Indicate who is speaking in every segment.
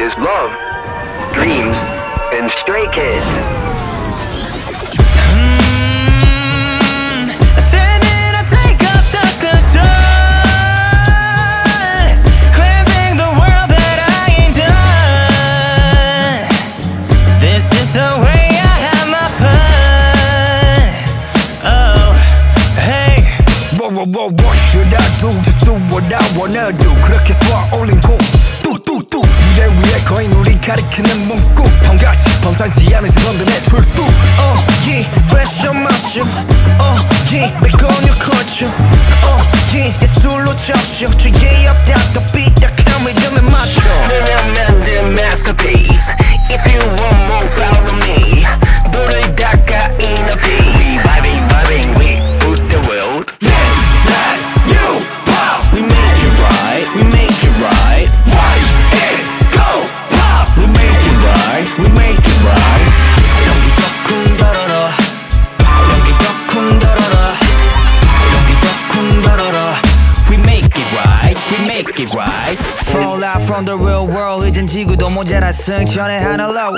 Speaker 1: is love, dreams, and Stray Kids.
Speaker 2: What should I do? Just do what I wanna do. 그렇게 쏘아 올린 곡 뚜뚜뚜 무대 위에 거인 우리 가리키는 문구 펑같이 범상치 않은 시선들 내 출두 yeah, fresh on my shoe yeah, back on your culture yeah, 예술로 적셔 주의 없다고 삐딱한 리듬에 맞춰 내가 만든 masterpiece If you want more follow me 불을 닦아 in a piece We vibing, vibing, we put the world We make it right, we make it right. Watch it go pop. We make it right, we make it right. 여기 덕쿵 달아라, 여기 덕쿵 달아라, 여기 덕쿵 달아라. We make it right, we make it right. Fall out from the real world. 이젠 지구도 모자라 승천의 하늘로.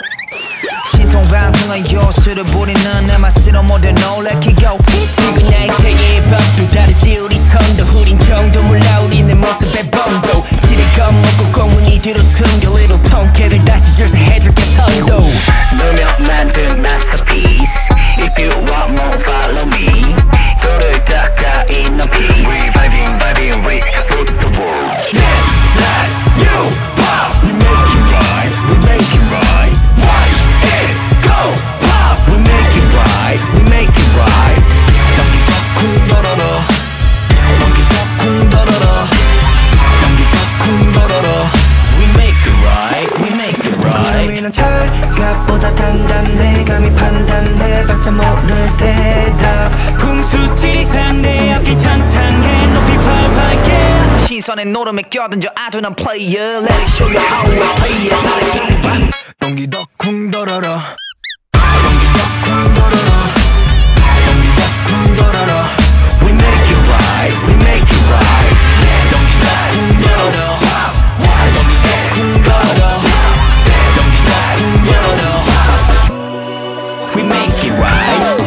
Speaker 2: 신통방통한 요술을 부리는 내 맛으로 모두 놀래키고 지금 나의 세계의 법도 다르지 우리 선도 흐린 정도 몰라 우리 내 모습의 범도 지레 겁먹고 공문이 뒤로 숨겨 little 통쾌를 다시 절세해줄게 선도 너며 만든 masterpiece If you want more follow me 돌을 닦아 in a piece We vibing, vibing, we put the world This, that, you, pop We make it right, we make it right Watch it go pop We make it right, we make it right 여기 덕쿵 달아라 여기 덕쿵 달아라 여기 덕쿵 달아라 We make it right, we make it right 구름이는 철갑보다 단단해 감히 판단해 봤자 모를 대답 풍수지리 상대 앞길 창창해 높이 활활게 시선의 노름에 껴든져 아둔한 player Let it show you how we play it not a game 연기 덕쿵 달아라 연기 덕쿵 달아라 연기 덕쿵 달아라 We make it right, we make it right 연기 덕쿵 달아라 연기 덕쿵 달아라 연기 덕쿵 달아라 We make it right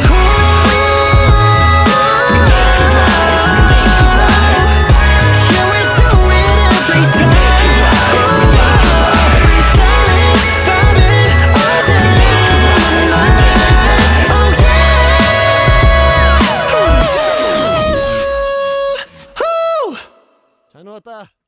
Speaker 2: 잘 나왔다.